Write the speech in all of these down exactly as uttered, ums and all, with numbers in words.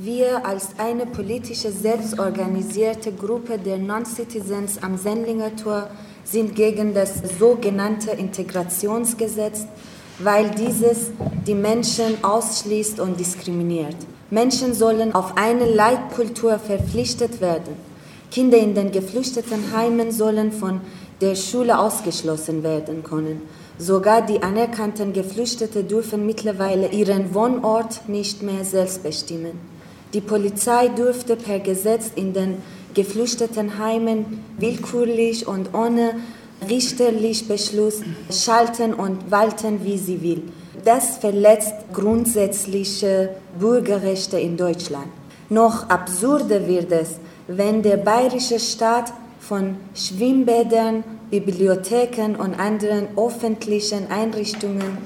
Wir als eine politische, selbstorganisierte Gruppe der Non-Citizens am Sendlinger Tor sind gegen das sogenannte Integrationsgesetz, weil dieses die Menschen ausschließt und diskriminiert. Menschen sollen auf eine Leitkultur verpflichtet werden. Kinder in den Geflüchtetenheimen sollen von der Schule ausgeschlossen werden können. Sogar die anerkannten Geflüchteten dürfen mittlerweile ihren Wohnort nicht mehr selbst bestimmen. Die Polizei dürfte per Gesetz in den Geflüchtetenheimen willkürlich und ohne richterlichen Beschluss schalten und walten, wie sie will. Das verletzt grundsätzliche Bürgerrechte in Deutschland. Noch absurder wird es, wenn der bayerische Staat von Schwimmbädern, Bibliotheken und anderen öffentlichen Einrichtungen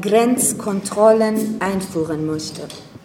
Grenzkontrollen einführen möchte.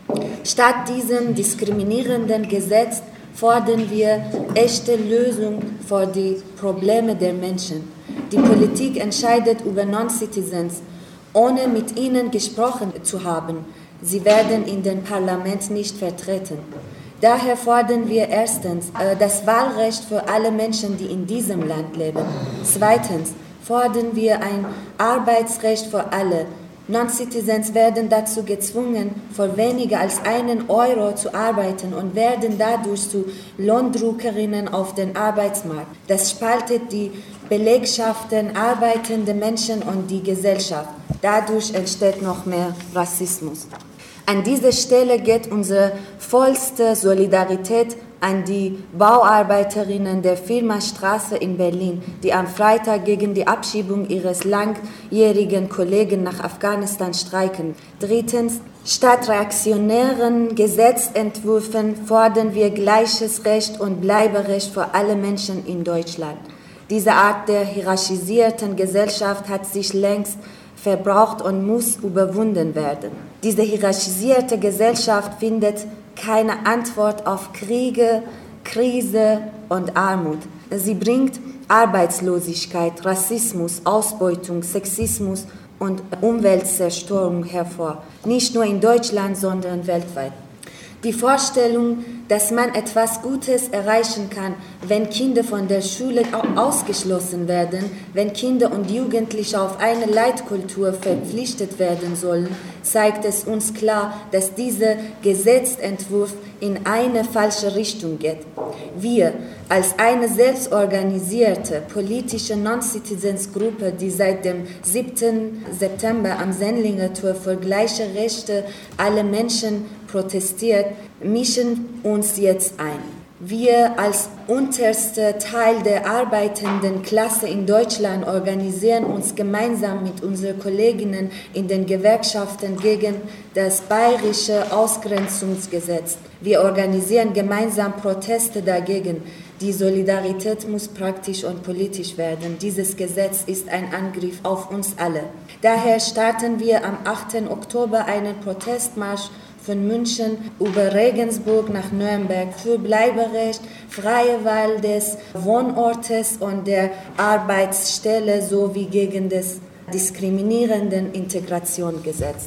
Statt diesem diskriminierenden Gesetz fordern wir echte Lösungen für die Probleme der Menschen. Die Politik entscheidet über Non-Citizens, ohne mit ihnen gesprochen zu haben. Sie werden in dem Parlament nicht vertreten. Daher fordern wir erstens äh, das Wahlrecht für alle Menschen, die in diesem Land leben. Zweitens fordern wir ein Arbeitsrecht für alle. Non-Citizens werden dazu gezwungen, für weniger als einen Euro zu arbeiten und werden dadurch zu Lohndruckerinnen auf den Arbeitsmarkt. Das spaltet die Belegschaften, arbeitende Menschen und die Gesellschaft. Dadurch entsteht noch mehr Rassismus. An dieser Stelle geht unsere vollste Solidarität an die Bauarbeiterinnen der Firma Straße in Berlin, die am Freitag gegen die Abschiebung ihres langjährigen Kollegen nach Afghanistan streiken. Drittens, statt reaktionären Gesetzentwürfen fordern wir gleiches Recht und Bleiberecht für alle Menschen in Deutschland. Diese Art der hierarchisierten Gesellschaft hat sich längst verbraucht und muss überwunden werden. Diese hierarchisierte Gesellschaft findet keine Antwort auf Kriege, Krise und Armut. Sie bringt Arbeitslosigkeit, Rassismus, Ausbeutung, Sexismus und Umweltzerstörung hervor. Nicht nur in Deutschland, sondern weltweit. Die Vorstellung, dass man etwas Gutes erreichen kann, wenn Kinder von der Schule ausgeschlossen werden, wenn Kinder und Jugendliche auf eine Leitkultur verpflichtet werden sollen, zeigt es uns klar, dass dieser Gesetzentwurf in eine falsche Richtung geht. Wir als eine selbstorganisierte politische Non-Citizens-Gruppe, die seit dem siebten September am Sendlinger Tor für gleiche Rechte aller Menschen protestiert, mischen uns jetzt ein. Wir als unterster Teil der arbeitenden Klasse in Deutschland organisieren uns gemeinsam mit unseren Kolleginnen in den Gewerkschaften gegen das bayerische Ausgrenzungsgesetz. Wir organisieren gemeinsam Proteste dagegen. Die Solidarität muss praktisch und politisch werden. Dieses Gesetz ist ein Angriff auf uns alle. Daher starten wir am achten Oktober einen Protestmarsch von München über Regensburg nach Nürnberg für Bleiberecht, freie Wahl des Wohnortes und der Arbeitsstelle sowie gegen das diskriminierenden Integrationsgesetz.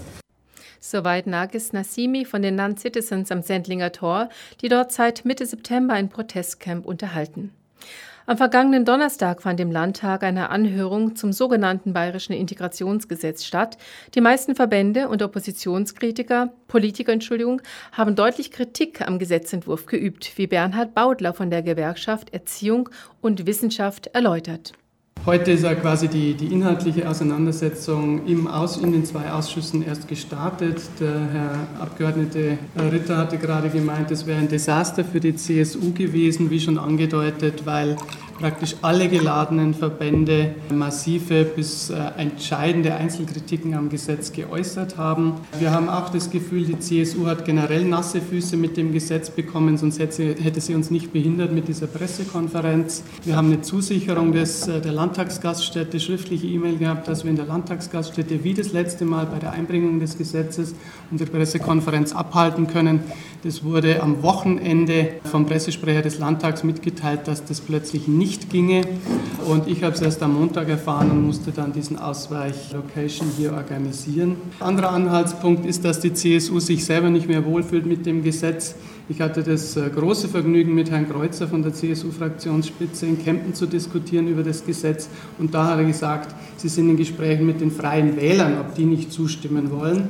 Soweit Nargis Nassimi von den Non-Citizens am Sendlinger Tor, die dort seit Mitte September ein Protestcamp unterhalten. Am vergangenen Donnerstag fand im Landtag eine Anhörung zum sogenannten Bayerischen Integrationsgesetz statt. Die meisten Verbände und Oppositionskritiker, Politiker, Entschuldigung, haben deutlich Kritik am Gesetzentwurf geübt, wie Bernhard Baudler von der Gewerkschaft Erziehung und Wissenschaft erläutert. Heute ist ja quasi die, die inhaltliche Auseinandersetzung im Aus, in den zwei Ausschüssen erst gestartet. Der Herr Abgeordnete Ritter hatte gerade gemeint, es wäre ein Desaster für die C S U gewesen, wie schon angedeutet, weil praktisch alle geladenen Verbände massive bis äh, entscheidende Einzelkritiken am Gesetz geäußert haben. Wir haben auch das Gefühl, die C S U hat generell nasse Füße mit dem Gesetz bekommen, sonst hätte sie, hätte sie uns nicht behindert mit dieser Pressekonferenz. Wir haben eine Zusicherung des, äh, der Landtagsgaststätte, schriftliche E-Mail gehabt, dass wir in der Landtagsgaststätte wie das letzte Mal bei der Einbringung des Gesetzes unsere Pressekonferenz abhalten können. Das wurde am Wochenende vom Pressesprecher des Landtags mitgeteilt, dass das plötzlich nicht nicht ginge. Und ich habe es erst am Montag erfahren und musste dann diesen Ausweich-Location hier organisieren. Anderer Anhaltspunkt ist, dass die C S U sich selber nicht mehr wohlfühlt mit dem Gesetz. Ich hatte das große Vergnügen, mit Herrn Kreuzer von der C S U-Fraktionsspitze in Kempten zu diskutieren über das Gesetz. Und da hat er gesagt, sie sind in Gesprächen mit den Freien Wählern, ob die nicht zustimmen wollen.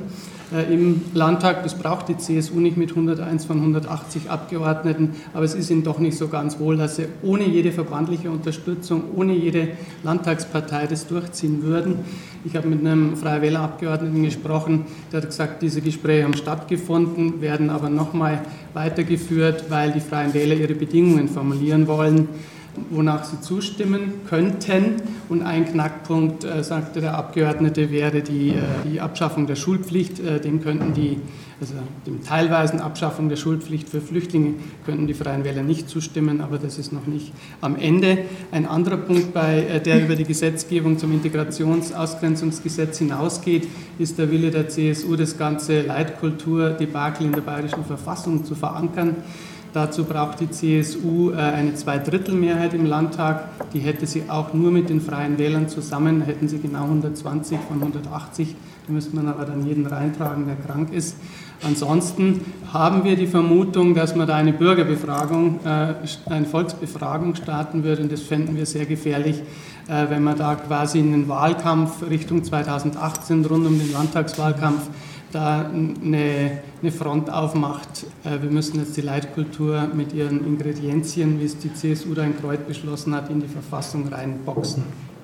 Im Landtag, das braucht die C S U nicht mit hunderteins von hundertachtzig Abgeordneten, aber es ist ihnen doch nicht so ganz wohl, dass sie ohne jede verbandliche Unterstützung, ohne jede Landtagspartei das durchziehen würden. Ich habe mit einem Freien Wähler-Abgeordneten gesprochen, der hat gesagt, diese Gespräche haben stattgefunden, werden aber nochmal weitergeführt, weil die Freien Wähler ihre Bedingungen formulieren wollen, wonach sie zustimmen könnten. Und ein Knackpunkt, äh, sagte der Abgeordnete, wäre die, äh, die Abschaffung der Schulpflicht. Äh, dem könnten die, also dem teilweisen Abschaffung der Schulpflicht für Flüchtlinge könnten die Freien Wähler nicht zustimmen, aber das ist noch nicht am Ende. Ein anderer Punkt, bei, äh, der über die Gesetzgebung zum Integrationsausgrenzungsgesetz hinausgeht, ist der Wille der C S U, das ganze Leitkulturdebakel in der Bayerischen Verfassung zu verankern. Dazu braucht die C S U eine Zweidrittelmehrheit im Landtag. Die hätte sie auch nur mit den Freien Wählern zusammen. Da hätten sie genau hundertzwanzig von hundertachtzig. Da müsste man aber dann jeden reintragen, der krank ist. Ansonsten haben wir die Vermutung, dass man da eine Bürgerbefragung, eine Volksbefragung starten würde. Und das fänden wir sehr gefährlich, wenn man da quasi in den Wahlkampf Richtung zweitausendachtzehn, rund um den Landtagswahlkampf, da eine, eine Front aufmacht. Wir müssen jetzt die Leitkultur mit ihren Ingredienzien, wie es die C S U da in Kreuth beschlossen hat, in die Verfassung reinboxen.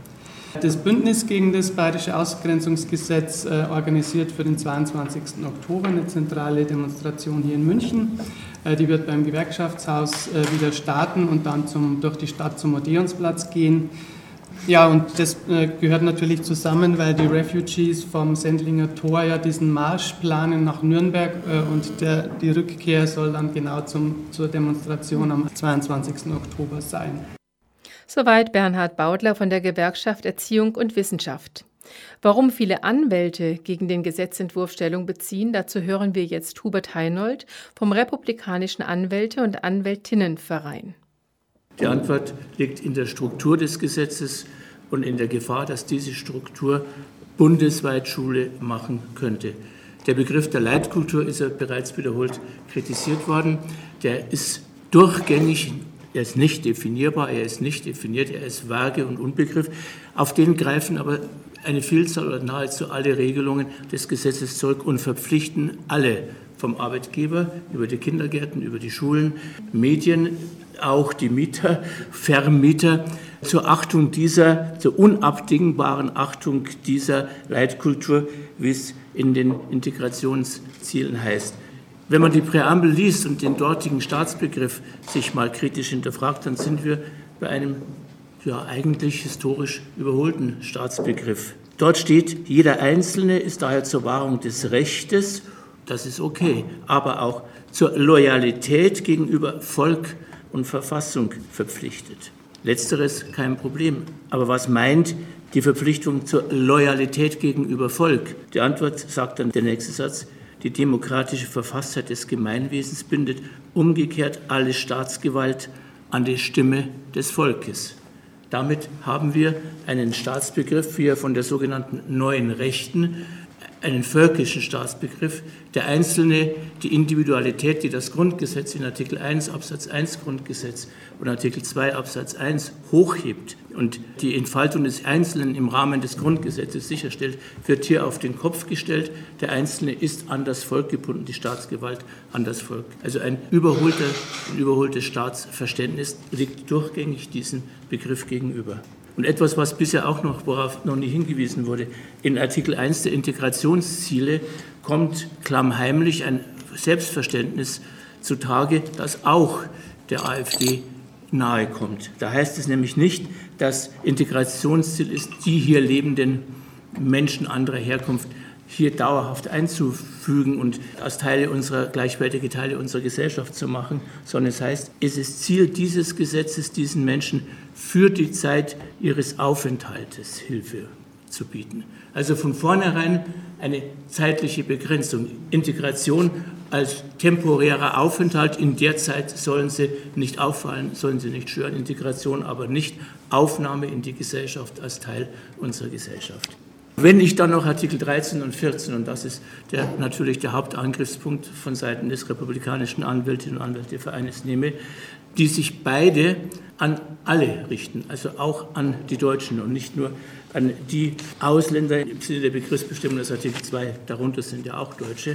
Das Bündnis gegen das Bayerische Ausgrenzungsgesetz äh, organisiert für den zweiundzwanzigsten Oktober eine zentrale Demonstration hier in München. Äh, die wird beim Gewerkschaftshaus äh, wieder starten und dann zum, durch die Stadt zum Odeonsplatz gehen. Ja, und das äh, gehört natürlich zusammen, weil die Refugees vom Sendlinger Tor ja diesen Marsch planen nach Nürnberg äh, und der, die Rückkehr soll dann genau zum, zur Demonstration am zweiundzwanzigsten Oktober sein. Soweit Bernhard Baudler von der Gewerkschaft Erziehung und Wissenschaft. Warum viele Anwälte gegen den Gesetzentwurf Stellung beziehen, dazu hören wir jetzt Hubert Heinold vom Republikanischen Anwälte- und Anwältinnenverein. Die Antwort liegt in der Struktur des Gesetzes und in der Gefahr, dass diese Struktur bundesweit Schule machen könnte. Der Begriff der Leitkultur ist ja bereits wiederholt kritisiert worden. Der ist durchgängig, er ist nicht definierbar, er ist nicht definiert, er ist vage und unbegriff. Auf den greifen aber eine Vielzahl oder nahezu alle Regelungen des Gesetzes zurück und verpflichten alle, vom Arbeitgeber über die Kindergärten, über die Schulen, Medien, auch die Mieter, Vermieter, zur Achtung dieser, zur unabdingbaren Achtung dieser Leitkultur, wie es in den Integrationszielen heißt. Wenn man die Präambel liest und den dortigen Staatsbegriff sich mal kritisch hinterfragt, dann sind wir bei einem ja eigentlich historisch überholten Staatsbegriff. Dort steht, jeder Einzelne ist daher zur Wahrung des Rechtes, das ist okay, aber auch zur Loyalität gegenüber Volk und Verfassung verpflichtet. Letzteres kein Problem. Aber was meint die Verpflichtung zur Loyalität gegenüber Volk? Die Antwort sagt dann der nächste Satz, die demokratische Verfasstheit des Gemeinwesens bindet umgekehrt alle Staatsgewalt an die Stimme des Volkes. Damit haben wir einen Staatsbegriff, wie er von der sogenannten neuen Rechten, einen völkischen Staatsbegriff, der Einzelne die Individualität, die das Grundgesetz in Artikel eins Absatz eins Grundgesetz und Artikel zwei Absatz eins hochhebt und die Entfaltung des Einzelnen im Rahmen des Grundgesetzes sicherstellt, wird hier auf den Kopf gestellt. Der Einzelne ist an das Volk gebunden, die Staatsgewalt an das Volk. Also ein überholter, ein überholtes Staatsverständnis liegt durchgängig diesem Begriff gegenüber. Und etwas, was bisher auch noch, worauf noch nie hingewiesen wurde, in Artikel eins der Integrationsziele kommt klammheimlich ein Selbstverständnis zutage, das auch der AfD nahe kommt. Da heißt es nämlich nicht, dass Integrationsziel ist, die hier lebenden Menschen anderer Herkunft hier dauerhaft einzufügen und als Teile unserer, gleichwertige Teile unserer Gesellschaft zu machen, sondern es heißt, es ist Ziel dieses Gesetzes, diesen Menschen für die Zeit ihres Aufenthaltes Hilfe zu bieten. Also von vornherein eine zeitliche Begrenzung. Integration als temporärer Aufenthalt. In der Zeit sollen sie nicht auffallen, sollen sie nicht stören. Integration, aber nicht Aufnahme in die Gesellschaft als Teil unserer Gesellschaft. Wenn ich dann noch Artikel dreizehn und vierzehn, und das ist der, natürlich der Hauptangriffspunkt von Seiten des Republikanischen Anwältinnen und Anwältevereines nehme, die sich beide an alle richten, also auch an die Deutschen und nicht nur an die Ausländer im Sinne der Begriffsbestimmung des Artikel zwei, darunter sind ja auch Deutsche,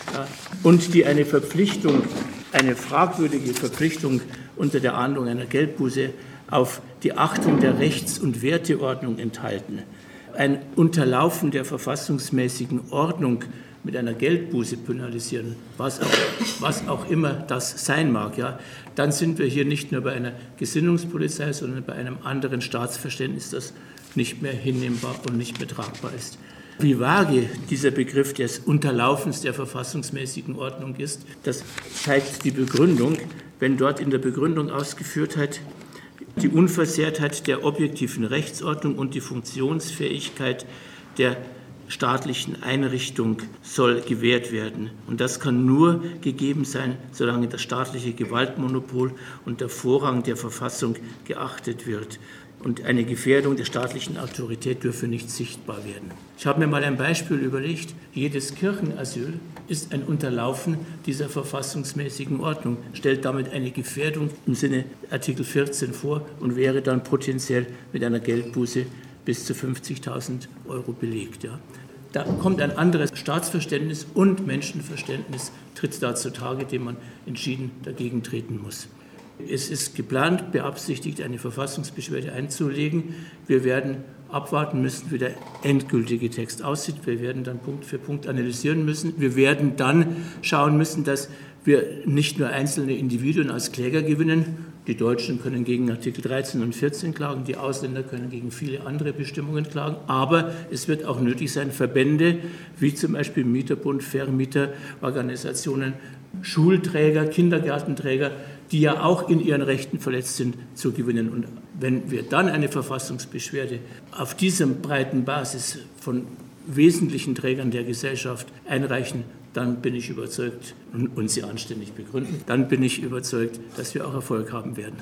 und die eine Verpflichtung, eine fragwürdige Verpflichtung unter der Ahndung einer Geldbuße auf die Achtung der Rechts- und Werteordnung enthalten. Ein Unterlaufen der verfassungsmäßigen Ordnung mit einer Geldbuße penalisieren, was auch, was auch immer das sein mag, ja, dann sind wir hier nicht nur bei einer Gesinnungspolizei, sondern bei einem anderen Staatsverständnis, das nicht mehr hinnehmbar und nicht mehr tragbar ist. Wie vage dieser Begriff des Unterlaufens der verfassungsmäßigen Ordnung ist, das zeigt die Begründung, wenn dort in der Begründung ausgeführt hat, die Unversehrtheit der objektiven Rechtsordnung und die Funktionsfähigkeit der staatlichen Einrichtung soll gewährt werden. Und das kann nur gegeben sein, solange das staatliche Gewaltmonopol und der Vorrang der Verfassung geachtet wird. Und eine Gefährdung der staatlichen Autorität dürfe nicht sichtbar werden. Ich habe mir mal ein Beispiel überlegt. Jedes Kirchenasyl ist ein Unterlaufen dieser verfassungsmäßigen Ordnung, stellt damit eine Gefährdung im Sinne Artikel vierzehn vor und wäre dann potenziell mit einer Geldbuße bis zu fünfzigtausend Euro belegt. Ja. Da kommt ein anderes Staatsverständnis und Menschenverständnis, tritt da zutage, dem man entschieden dagegen treten muss. Es ist geplant, beabsichtigt, eine Verfassungsbeschwerde einzulegen. Wir werden abwarten müssen, wie der endgültige Text aussieht. Wir werden dann Punkt für Punkt analysieren müssen. Wir werden dann schauen müssen, dass wir nicht nur einzelne Individuen als Kläger gewinnen. Die Deutschen können gegen Artikel dreizehn und vierzehn klagen, die Ausländer können gegen viele andere Bestimmungen klagen. Aber es wird auch nötig sein, Verbände wie zum Beispiel Mieterbund, Vermieterorganisationen, Schulträger, Kindergartenträger, die ja auch in ihren Rechten verletzt sind, zu gewinnen. Und wenn wir dann eine Verfassungsbeschwerde auf dieser breiten Basis von wesentlichen Trägern der Gesellschaft einreichen, dann bin ich überzeugt, und sie anständig begründen, dann bin ich überzeugt, dass wir auch Erfolg haben werden.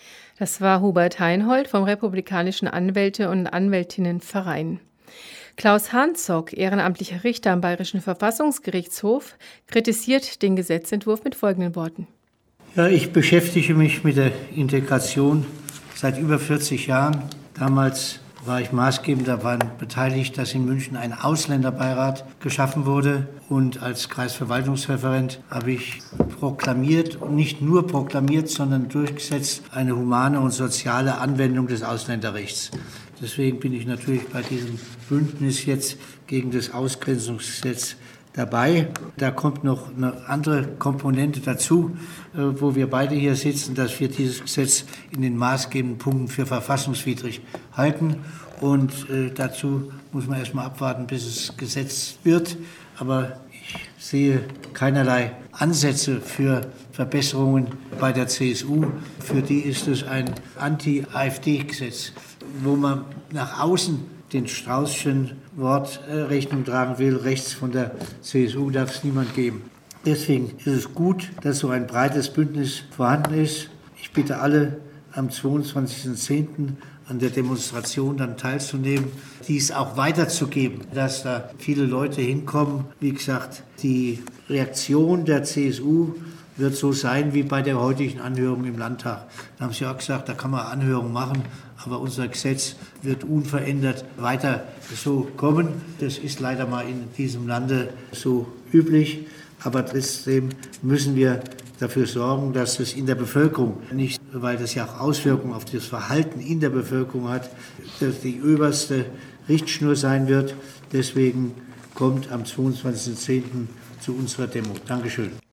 Das war Hubert Heinhold vom Republikanischen Anwälte- und Anwältinnenverein. Klaus Hanzog, ehrenamtlicher Richter am Bayerischen Verfassungsgerichtshof, kritisiert den Gesetzentwurf mit folgenden Worten. Ja, ich beschäftige mich mit der Integration seit über vierzig Jahren. Damals war ich maßgebend daran beteiligt, dass in München ein Ausländerbeirat geschaffen wurde. Und als Kreisverwaltungsreferent habe ich proklamiert, und nicht nur proklamiert, sondern durchgesetzt, eine humane und soziale Anwendung des Ausländerrechts. Deswegen bin ich natürlich bei diesem Bündnis jetzt gegen das Ausgrenzungsgesetz dabei. Da kommt noch eine andere Komponente dazu, wo wir beide hier sitzen, dass wir dieses Gesetz in den maßgebenden Punkten für verfassungswidrig halten. Und dazu muss man erst mal abwarten, bis es Gesetz wird. Aber ich sehe keinerlei Ansätze für Verbesserungen bei der C S U. Für die ist es ein Anti-AfD-Gesetz, wo man nach außen den Straußschen Wort äh, Rechnung tragen will. Rechts von der C S U darf es niemand geben. Deswegen ist es gut, dass so ein breites Bündnis vorhanden ist. Ich bitte alle, am zweiundzwanzigsten zehnten an der Demonstration dann teilzunehmen, dies auch weiterzugeben, dass da viele Leute hinkommen. Wie gesagt, die Reaktion der C S U wird so sein wie bei der heutigen Anhörung im Landtag. Da haben Sie auch gesagt, da kann man Anhörungen machen, aber unser Gesetz wird unverändert weiter so kommen. Das ist leider mal in diesem Lande so üblich, aber trotzdem müssen wir dafür sorgen, dass es in der Bevölkerung nicht, weil das ja auch Auswirkungen auf das Verhalten in der Bevölkerung hat, dass die oberste Richtschnur sein wird. Deswegen kommt am zweiundzwanzigsten zehnten zu unserer Demo. Dankeschön.